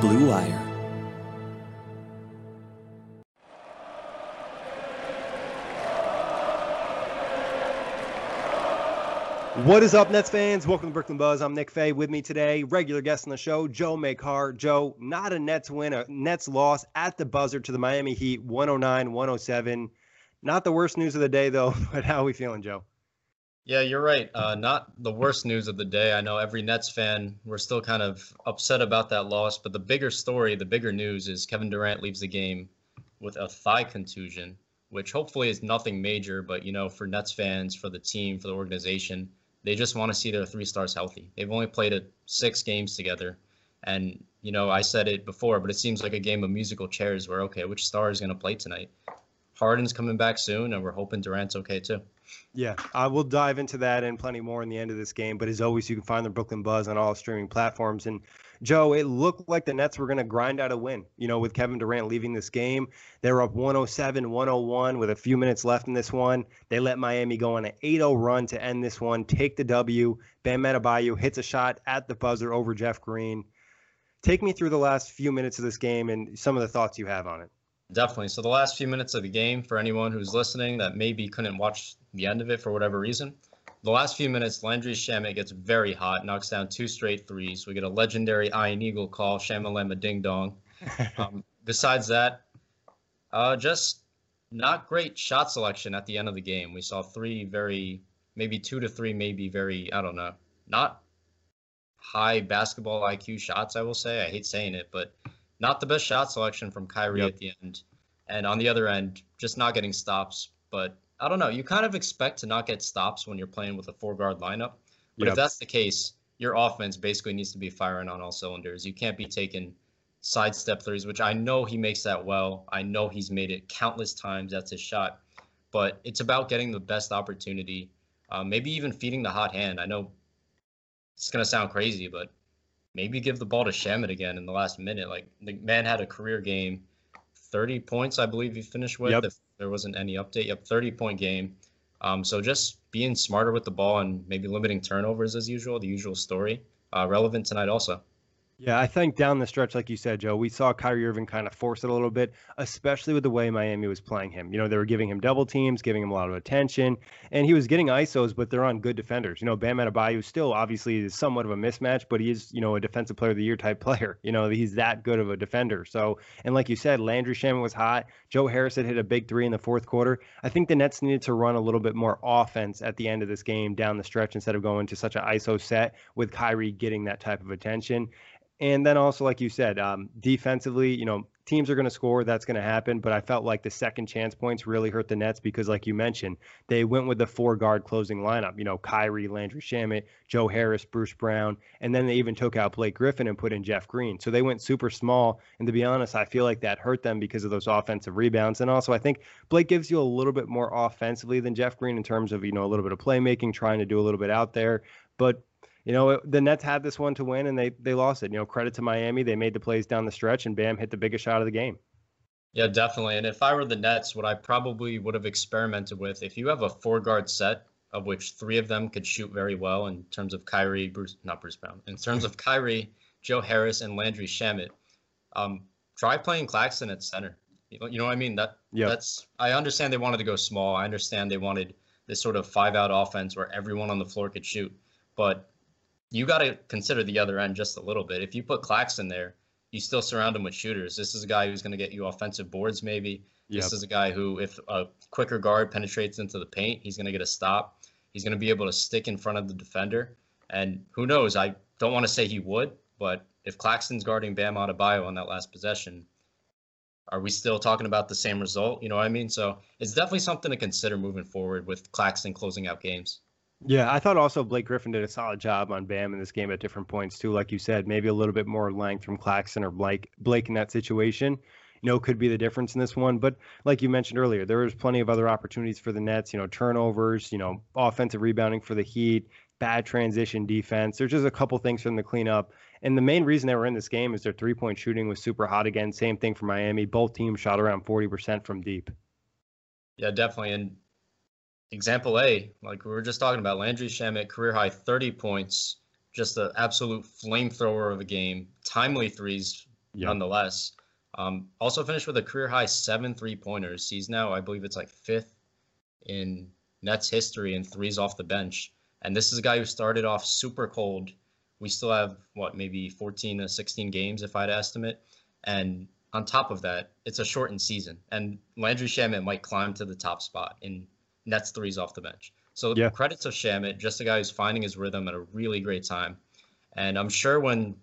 Blue Wire. What is up, Nets fans? Welcome to Brooklyn Buzz. I'm Nick Fay. With me today, regular guest on the show, Joe Makar. Joe, not a Nets win, a Nets loss at the buzzer to the Miami Heat, 109-107. Not the worst news of the day, though, but how are we feeling, Joe? Yeah, you're right. Not the worst news of the day. I know every Nets fan, we're still kind of upset about that loss, but the bigger story, the bigger news is Kevin Durant leaves the game with a thigh contusion, which hopefully is nothing major, but, you know, for Nets fans, for the team, for the organization, they just want to see their three stars healthy. They've only played 6 games together. And, you know, I said it before, but it seems like a game of musical chairs where, okay, which star is going to play tonight? Harden's coming back soon, and we're hoping Durant's okay too. Yeah, we'll dive into that and plenty more in the end of this game. But as always, you can find the Brooklyn Buzz on all streaming platforms. And Joe, it looked like the Nets were going to grind out a win, you know, with Kevin Durant leaving this game. They were up 107-101 with a few minutes left in this one. They let Miami go on an 8-0 run to end this one, take the W. Bam Adebayo hits a shot at the buzzer over Jeff Green. Take me through the last few minutes of this game and some of the thoughts you have on it. Definitely. So the last few minutes of the game, for anyone who's listening that maybe couldn't watch the end of it for whatever reason, the last few minutes, Landry Shamet gets very hot, knocks down 2 straight threes. We get a legendary Iron Eagle call, Shamalama Ding Dong. Besides that, just not great shot selection at the end of the game. We saw 3 maybe 2 to 3, maybe very, I don't know, not high basketball IQ shots, I will say. I hate saying it, but not the best shot selection from Kyrie at the end. And on the other end, just not getting stops. But I don't know. You kind of expect to not get stops when you're playing with a 4-guard lineup. But if that's the case, your offense basically needs to be firing on all cylinders. You can't be taking sidestep threes, which I know he makes that well. I know he's made it countless times. That's his shot. But it's about getting the best opportunity, maybe even feeding the hot hand. I know it's going to sound crazy, but maybe give the ball to Shamet again in the last minute. Like, the man had a career game, 30 points, I believe he finished with. If there wasn't any update. 30-point game. So just being smarter with the ball and maybe limiting turnovers as usual, the usual story. Relevant tonight also. Yeah, I think down the stretch, like you said, Joe, we saw Kyrie Irving kind of force it a little bit, especially with the way Miami was playing him. You know, they were giving him double teams, giving him a lot of attention, and he was getting ISOs, but they're on good defenders. You know, Bam Adebayo still obviously is somewhat of a mismatch, but he is, you know, a defensive player of the year type player. You know, he's that good of a defender. So, and like you said, Landry Shamet was hot. Joe Harris had hit a big 3 in the fourth quarter. I think the Nets needed to run a little bit more offense at the end of this game down the stretch instead of going to such an ISO set with Kyrie getting that type of attention. And then also, like you said, defensively, you know, teams are going to score. That's going to happen. But I felt like the second chance points really hurt the Nets because, like you mentioned, they went with the 4-guard closing lineup. You know, Kyrie, Landry Shamet, Joe Harris, Bruce Brown. And then they even took out Blake Griffin and put in Jeff Green. So they went super small. And to be honest, I feel like that hurt them because of those offensive rebounds. And also, I think Blake gives you a little bit more offensively than Jeff Green in terms of, you know, a little bit of playmaking, trying to do a little bit out there. But you know, the Nets had this one to win, and they lost it. You know, credit to Miami. They made the plays down the stretch, and Bam hit the biggest shot of the game. Yeah, definitely. And if I were the Nets, what I probably would have experimented with, if you have a 4-guard set of which 3 of them could shoot very well in terms of Kyrie, not Bruce Brown, in terms of Kyrie, Joe Harris, and Landry Shamet, try playing Claxton at center. You know what I mean? That's I understand they wanted to go small. I understand they wanted this sort of 5-out offense where everyone on the floor could shoot. But you got to consider the other end just a little bit. If you put Claxton there, you still surround him with shooters. This is a guy who's going to get you offensive boards maybe. This is a guy who, if a quicker guard penetrates into the paint, he's going to get a stop. He's going to be able to stick in front of the defender. And who knows, I don't want to say he would, but if Claxton's guarding Bam Adebayo on that last possession, are we still talking about the same result? You know what I mean? So it's definitely something to consider moving forward with Claxton closing out games. Yeah, I thought also Blake Griffin did a solid job on Bam in this game at different points too. Like you said, maybe a little bit more length from Claxton or Blake in that situation, you know, could be the difference in this one. But like you mentioned earlier, there was plenty of other opportunities for the Nets, you know, turnovers, you know, offensive rebounding for the Heat, bad transition defense. There's just a couple things for them to clean up. And the main reason they were in this game is their 3-point shooting was super hot again. Same thing for Miami. Both teams shot around 40% from deep. Yeah, definitely. And example A, like we were just talking about, Landry Shamet, career high 30 points, just an absolute flamethrower of a game. Timely threes, nonetheless. Also finished with a career high 7 3-pointers. He's now, I believe it's like 5th in Nets history in threes off the bench. And this is a guy who started off super cold. We still have, maybe 14 to 16 games, if I'd estimate. And on top of that, it's a shortened season. And Landry Shamet might climb to the top spot in Nets threes off the bench. So credit to Shamet, just a guy who's finding his rhythm at a really great time. And I'm sure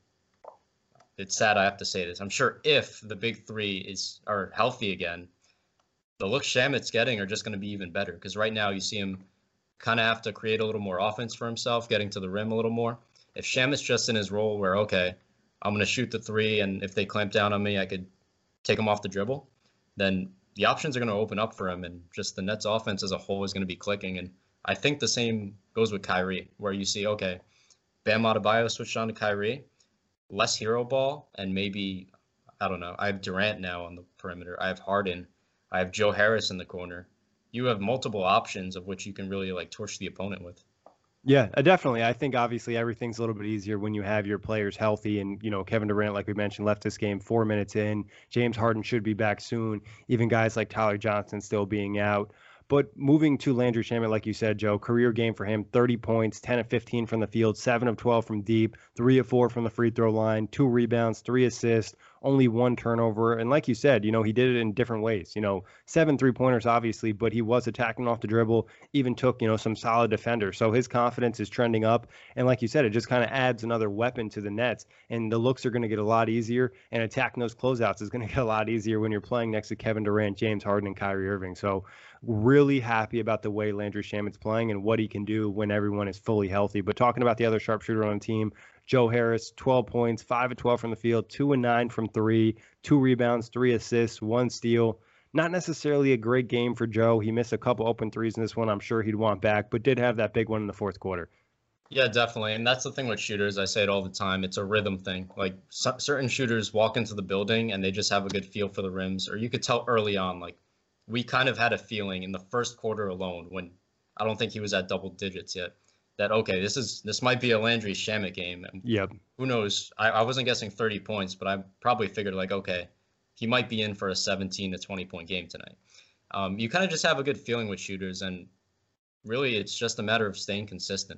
it's sad I have to say this, I'm sure if the big three are healthy again, the looks Shamet's getting are just going to be even better. Because right now you see him kind of have to create a little more offense for himself, getting to the rim a little more. If Shamet's just in his role where, okay, I'm going to shoot the three, and if they clamp down on me, I could take them off the dribble, then the options are going to open up for him, and just the Nets offense as a whole is going to be clicking. And I think the same goes with Kyrie, where you see, okay, Bam Adebayo switched on to Kyrie, less hero ball, and maybe, I don't know, I have Durant now on the perimeter, I have Harden, I have Joe Harris in the corner. You have multiple options of which you can really torch the opponent with. Yeah, definitely. I think obviously everything's a little bit easier when you have your players healthy. And, Kevin Durant, like we mentioned, left this game 4 minutes in. James Harden should be back soon. Even guys like Tyler Johnson still being out. But moving to Landry Shamet, like you said, Joe, career game for him, 30 points, 10 of 15 from the field, 7 of 12 from deep, 3 of 4 from the free throw line, 2 rebounds, 3 assists, only 1 turnover. And like you said, he did it in different ways. 7 3-pointers, obviously, but he was attacking off the dribble, even took, some solid defenders. So his confidence is trending up. And like you said, it just kind of adds another weapon to the Nets. And the looks are going to get a lot easier. And attacking those closeouts is going to get a lot easier when you're playing next to Kevin Durant, James Harden, and Kyrie Irving. So really happy about the way Landry Shamet's playing and what he can do when everyone is fully healthy. But talking about the other sharpshooter on the team, Joe Harris, 12 points, 5 of 12 from the field, 2 of 9 from 3, 2 rebounds, 3 assists, 1 steal. Not necessarily a great game for Joe. He missed a couple open threes in this one I'm sure he'd want back, but did have that big one in the fourth quarter. Yeah, definitely. And that's the thing with shooters. I say it all the time. It's a rhythm thing. Certain shooters walk into the building and they just have a good feel for the rims, or you could tell early on, we kind of had a feeling in the first quarter alone, when I don't think he was at double digits yet, that, okay, this might be a Landry Shamet game. Yep. Who knows? I wasn't guessing 30 points, but I probably figured okay, he might be in for a 17 to 20 point game tonight. You kind of just have a good feeling with shooters, and really it's just a matter of staying consistent.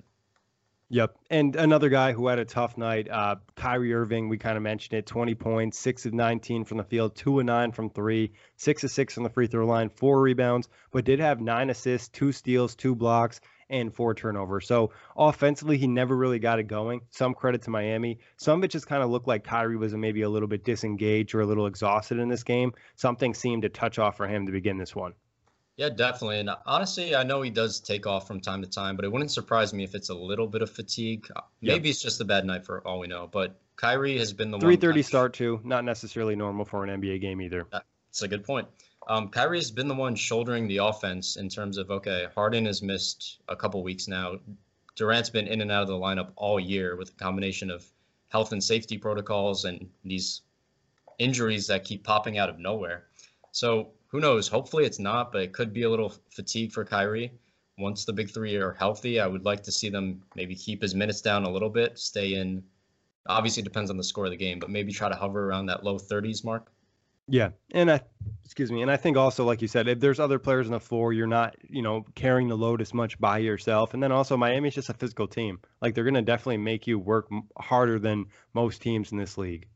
Yep. And another guy who had a tough night, Kyrie Irving, we kind of mentioned it, 20 points, 6 of 19 from the field, 2 of 9 from 3, 6 of 6 from the free throw line, 4 rebounds, but did have 9 assists, 2 steals, 2 blocks, and 4 turnovers. So offensively, he never really got it going. Some credit to Miami. Some of it just kind of looked like Kyrie was maybe a little bit disengaged or a little exhausted in this game. Something seemed to touch off for him to begin this one. Yeah, definitely. And honestly, I know he does take off from time to time, but it wouldn't surprise me if it's a little bit of fatigue. Maybe it's just a bad night for all we know. But Kyrie has been the 3:30 start too, not necessarily normal for an NBA game either. That's a good point. Kyrie has been the one shouldering the offense in terms of, okay, Harden has missed a couple weeks now. Durant's been in and out of the lineup all year with a combination of health and safety protocols and these injuries that keep popping out of nowhere. So who knows? Hopefully it's not, but it could be a little fatigue for Kyrie. Once the big three are healthy, I would like to see them maybe keep his minutes down a little bit, stay in. Obviously, it depends on the score of the game, but maybe try to hover around that low 30s mark. Yeah, and I think also, like you said, if there's other players on the floor, you're not, carrying the load as much by yourself. And then also Miami's just a physical team. They're going to definitely make you work harder than most teams in this league.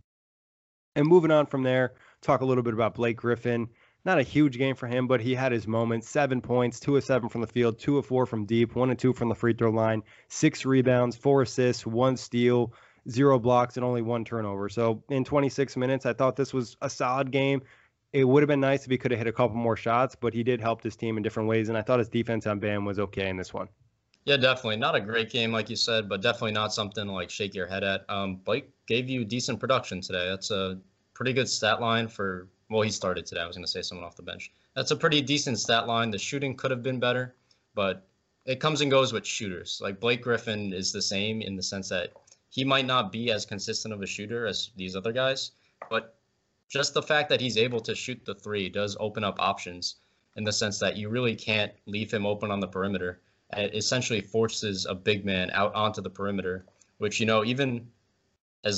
And moving on from there, talk a little bit about Blake Griffin. Not a huge game for him, but he had his moments. 7 points, 2 of 7 from the field, 2 of 4 from deep, 1 of 2 from the free throw line, 6 rebounds, 4 assists, 1 steal, 0 blocks, and only 1 turnover. So in 26 minutes, I thought this was a solid game. It would have been nice if he could have hit a couple more shots, but he did help his team in different ways, and I thought his defense on Bam was okay in this one. Yeah, definitely. Not a great game, like you said, but definitely not something to shake your head at. Blake gave you decent production today. That's a pretty good stat line for... Well, he started today. I was going to say someone off the bench. That's a pretty decent stat line. The shooting could have been better, but it comes and goes with shooters. Blake Griffin is the same in the sense that he might not be as consistent of a shooter as these other guys, but just the fact that he's able to shoot the three does open up options in the sense that you really can't leave him open on the perimeter. It essentially forces a big man out onto the perimeter, which, even as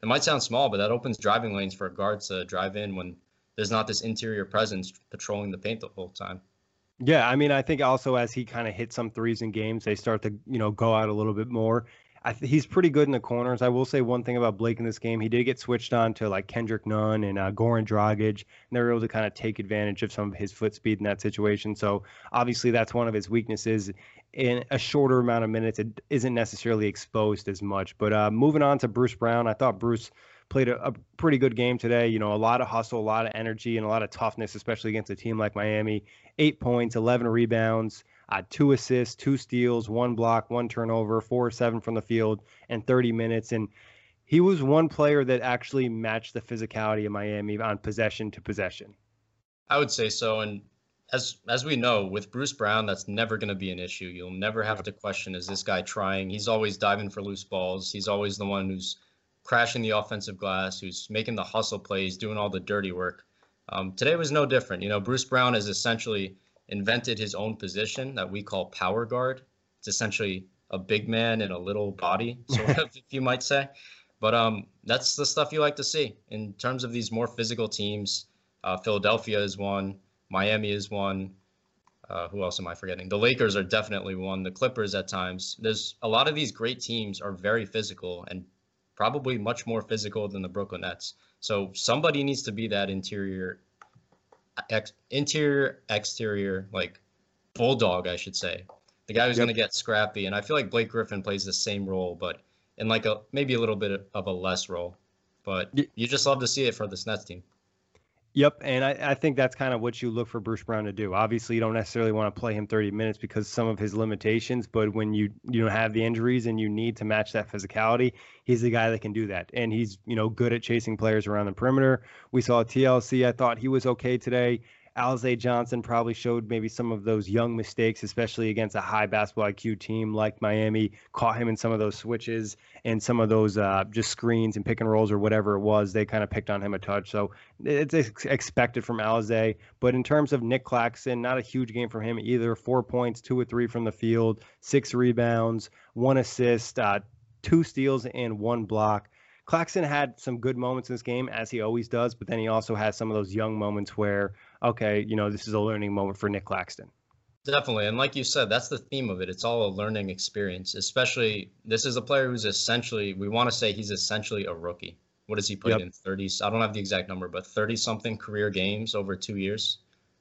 it might sound small, but that opens driving lanes for guards to drive in when there's not this interior presence patrolling the paint the whole time. Yeah, I mean, I think also as he kind of hits some threes in games, they start to, go out a little bit more. He's pretty good in the corners. I will say one thing about Blake in this game. He did get switched on to like Kendrick Nunn and Goran Dragic, and they were able to kind of take advantage of some of his foot speed in that situation. So obviously that's one of his weaknesses. In a shorter amount of minutes, it isn't necessarily exposed as much. But moving on to Bruce Brown, I thought Bruce played a pretty good game today. A lot of hustle, a lot of energy, and a lot of toughness, especially against a team like Miami. 8 points, 11 rebounds, 2 assists, 2 steals, 1 block, 1 turnover, 4 or 7 from the field, and 30 minutes. And he was one player that actually matched the physicality of Miami on possession to possession. I would say so. And as we know, with Bruce Brown, that's never going to be an issue. You'll never have to question, is this guy trying? He's always diving for loose balls. He's always the one who's crashing the offensive glass, who's making the hustle plays, doing all the dirty work. Today was no different. Bruce Brown has essentially invented his own position that we call power guard. It's essentially a big man in a little body, sort of, if you might say. But that's the stuff you like to see in terms of these more physical teams. Philadelphia is one. Miami is one. Who else am I forgetting? The Lakers are definitely one. The Clippers at times. There's a lot of these great teams are very physical and probably much more physical than the Brooklyn Nets. So somebody needs to be that interior, exterior, like bulldog, I should say. The guy who's going to get scrappy. And I feel like Blake Griffin plays the same role, but in like maybe a little bit of a less role. But you just love to see it for this Nets team. Yep, and I think that's kind of what you look for Bruce Brown to do. Obviously, you don't necessarily want to play him 30 minutes because some of his limitations, but when you don't have the injuries and you need to match that physicality, he's the guy that can do that. And he's, good at chasing players around the perimeter. We saw TLC. I thought he was okay today. Alize Johnson probably showed maybe some of those young mistakes, especially against a high basketball IQ team like Miami, caught him in some of those switches and some of those just screens and pick and rolls or whatever it was. They kind of picked on him a touch. So it's expected from Alize. But in terms of Nic Claxton, not a huge game for him either. 4 points, 2 or 3 from the field, 6 rebounds, 1 assist, 2 steals, and 1 block. Claxton had some good moments in this game, as he always does, but then he also has some of those young moments where, okay, this is a learning moment for Nic Claxton. Definitely. And like you said, that's the theme of it. It's all a learning experience, especially this is a player who's essentially, we want to say he's essentially a rookie. What has he played in 30s? I don't have the exact number, but 30-something career games over 2 years.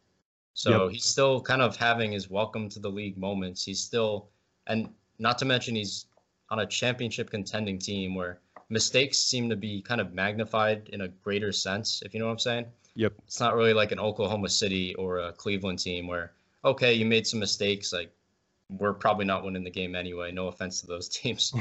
So he's still kind of having his welcome to the league moments. He's still, and not to mention he's on a championship contending team where mistakes seem to be kind of magnified in a greater sense, if you know what I'm saying. Yep. It's not really like an Oklahoma City or a Cleveland team where, okay, you made some mistakes. Like, we're probably not winning the game anyway. No offense to those teams.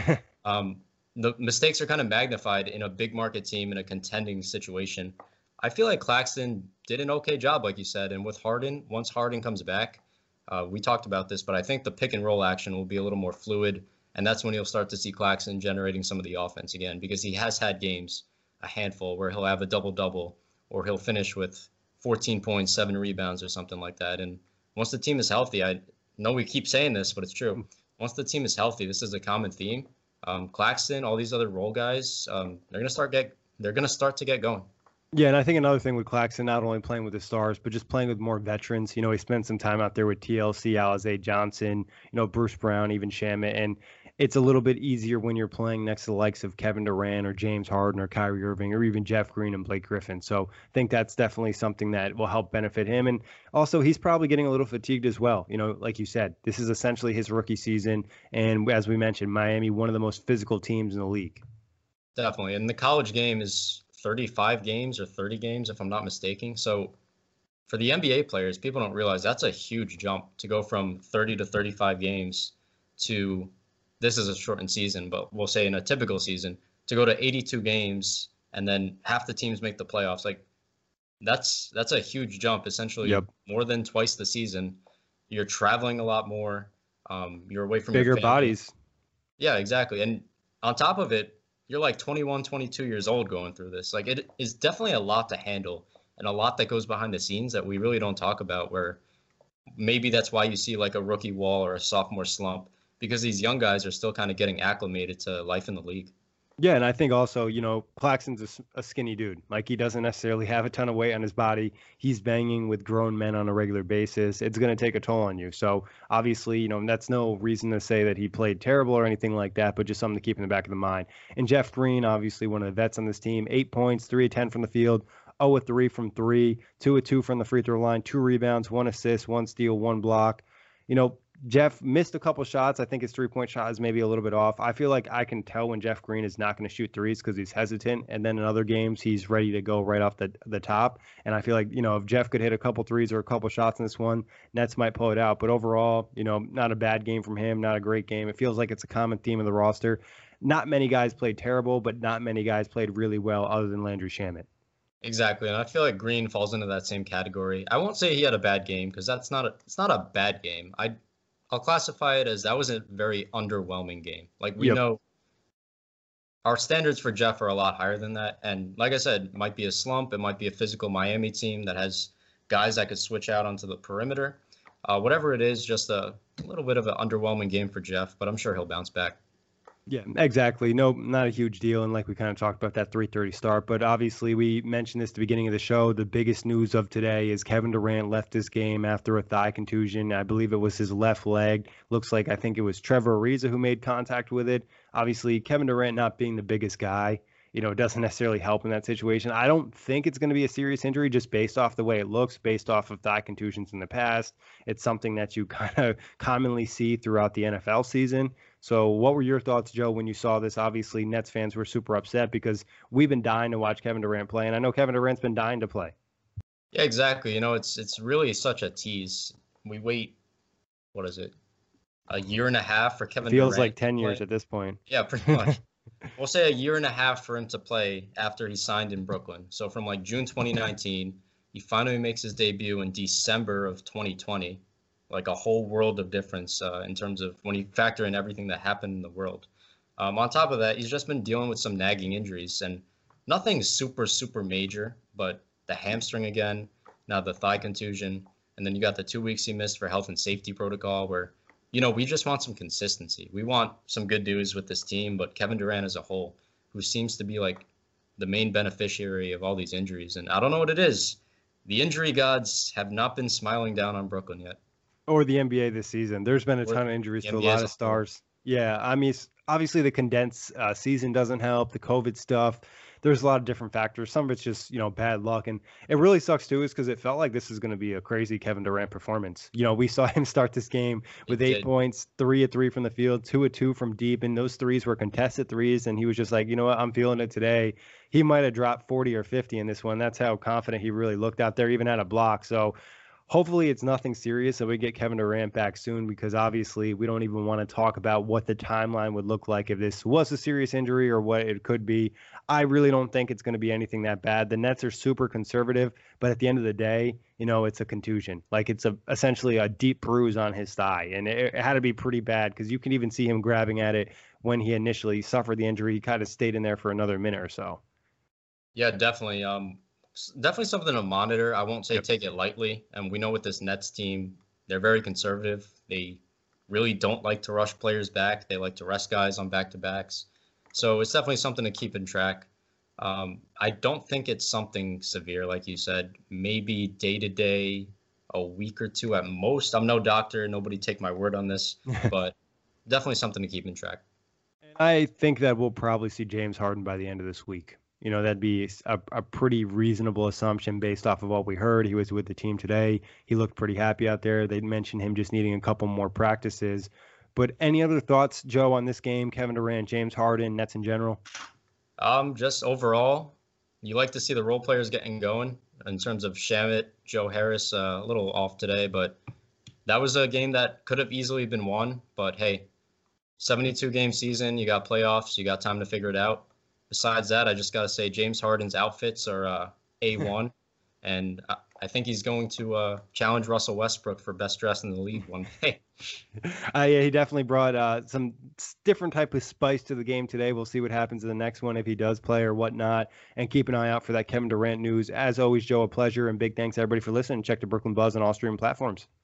The mistakes are kind of magnified in a big market team in a contending situation. I feel like Claxton did an okay job, like you said. And with Harden, once Harden comes back, we talked about this, but I think the pick and roll action will be a little more fluid. And that's when you'll start to see Claxton generating some of the offense again, because he has had games, a handful, where he'll have a double-double or he'll finish with 14 points, 7 rebounds or something like that. And once the team is healthy, I know we keep saying this, but it's true. Once the team is healthy, this is a common theme. Claxton, all these other role guys, they're going to start to get going. Yeah, and I think another thing with Claxton, not only playing with the stars, but just playing with more veterans. He spent some time out there with TLC, Alize Johnson, Bruce Brown, even Shamet, and it's a little bit easier when you're playing next to the likes of Kevin Durant or James Harden or Kyrie Irving or even Jeff Green and Blake Griffin. So I think that's definitely something that will help benefit him. And also, he's probably getting a little fatigued as well. Like you said, this is essentially his rookie season. And as we mentioned, Miami, one of the most physical teams in the league. Definitely. And the college game is 35 games or 30 games, if I'm not mistaken. So for the NBA players, people don't realize that's a huge jump to go from 30 to 35 games to, this is a shortened season, but we'll say in a typical season, to go to 82 games and then half the teams make the playoffs. Like, that's a huge jump, essentially. More than twice the season. You're traveling a lot more. You're away from bigger your family. Bodies. Yeah, exactly. And on top of it, you're like 21, 22 years old going through this. Like, it is definitely a lot to handle and a lot that goes behind the scenes that we really don't talk about, where maybe that's why you see like a rookie wall or a sophomore slump, because these young guys are still kind of getting acclimated to life in the league. Yeah, and I think also, Claxton's a skinny dude. Like he doesn't necessarily have a ton of weight on his body. He's banging with grown men on a regular basis. It's going to take a toll on you. So obviously, that's no reason to say that he played terrible or anything like that, but just something to keep in the back of the mind. And Jeff Green, obviously one of the vets on this team, 8 points, 3 of 10 from the field, 0 of 3 from three, 2 of 2 from the free throw line, 2 rebounds, 1 assist, 1 steal, 1 block. You know, Jeff missed a couple shots. I think his 3 point shot is maybe a little bit off. I feel like I can tell when Jeff Green is not going to shoot threes because he's hesitant. And then in other games, he's ready to go right off the top. And I feel like, if Jeff could hit a couple threes or a couple shots in this one, Nets might pull it out. But overall, not a bad game from him, not a great game. It feels like it's a common theme of the roster. Not many guys played terrible, but not many guys played really well other than Landry Shamet. Exactly, and I feel like Green falls into that same category. I won't say he had a bad game because it's not a bad game. I'll classify it as that was a very underwhelming game. Like we know our standards for Jeff are a lot higher than that. And like I said, it might be a slump. It might be a physical Miami team that has guys that could switch out onto the perimeter. Whatever it is, just a little bit of an underwhelming game for Jeff, but I'm sure he'll bounce back. Yeah, exactly. No, not a huge deal. And like we kind of talked about that 3:30 start, but obviously we mentioned this at the beginning of the show. The biggest news of today is Kevin Durant left this game after a thigh contusion. I believe it was his left leg. Looks like I think it was Trevor Ariza who made contact with it. Obviously, Kevin Durant not being the biggest guy, doesn't necessarily help in that situation. I don't think it's going to be a serious injury just based off the way it looks, based off of thigh contusions in the past. It's something that you kind of commonly see throughout the NFL season. So what were your thoughts, Joe, when you saw this? Obviously, Nets fans were super upset because we've been dying to watch Kevin Durant play, and I know Kevin Durant's been dying to play. Yeah, exactly. It's really such a tease. We wait, what is it, a year and a half for Kevin Feels Durant like 10 to years play? at this point. Yeah, pretty much. We'll say a year and a half for him to play after he signed in Brooklyn. So from like June 2019, he finally makes his debut in December of 2020. Like a whole world of difference in terms of when you factor in everything that happened in the world. On top of that, he's just been dealing with some nagging injuries and nothing super, super major, but the hamstring again, now the thigh contusion, and then you got the 2 weeks he missed for health and safety protocol where, we just want some consistency. We want some good news with this team, but Kevin Durant as a whole, who seems to be like the main beneficiary of all these injuries. And I don't know what it is. The injury gods have not been smiling down on Brooklyn yet. Or the NBA this season. There's been a ton of injuries to a lot of stars. Yeah, I mean, obviously the condensed season doesn't help, the COVID stuff. There's a lot of different factors. Some of it's just, bad luck. And it really sucks too, is because it felt like this is going to be a crazy Kevin Durant performance. We saw him start this game with 8 points, 3 of 3 from the field, 2 of 2 from deep. And those threes were contested threes. And he was just like, you know what, I'm feeling it today. He might have dropped 40 or 50 in this one. That's how confident he really looked out there, even at a block. So hopefully it's nothing serious and we get Kevin Durant back soon because obviously we don't even want to talk about what the timeline would look like if this was a serious injury or what it could be. I really don't think it's going to be anything that bad. The Nets are super conservative, but at the end of the day, it's a contusion. Like it's essentially a deep bruise on his thigh, and it had to be pretty bad because you can even see him grabbing at it when he initially suffered the injury. He kind of stayed in there for another minute or so. Yeah, definitely. Definitely something to monitor. I won't say take it lightly. And we know with this Nets team, they're very conservative. They really don't like to rush players back. They like to rest guys on back-to-backs. So it's definitely something to keep in track. I don't think it's something severe, like you said. Maybe day-to-day, a week or two at most. I'm no doctor. Nobody take my word on this. But definitely something to keep in track. I think that we'll probably see James Harden by the end of this week. That'd be a pretty reasonable assumption based off of what we heard. He was with the team today. He looked pretty happy out there. They mentioned him just needing a couple more practices. But any other thoughts, Joe, on this game? Kevin Durant, James Harden, Nets in general? Just overall, you like to see the role players getting going in terms of Shamet, Joe Harris, a little off today, but that was a game that could have easily been won. But hey, 72-game season, you got playoffs, you got time to figure it out. Besides that, I just got to say James Harden's outfits are A1, and I think he's going to challenge Russell Westbrook for best dressed in the league one day. Yeah, he definitely brought some different type of spice to the game today. We'll see what happens in the next one if he does play or whatnot, and keep an eye out for that Kevin Durant news. As always, Joe, a pleasure, and big thanks everybody for listening. Check the Brooklyn Buzz on all streaming platforms.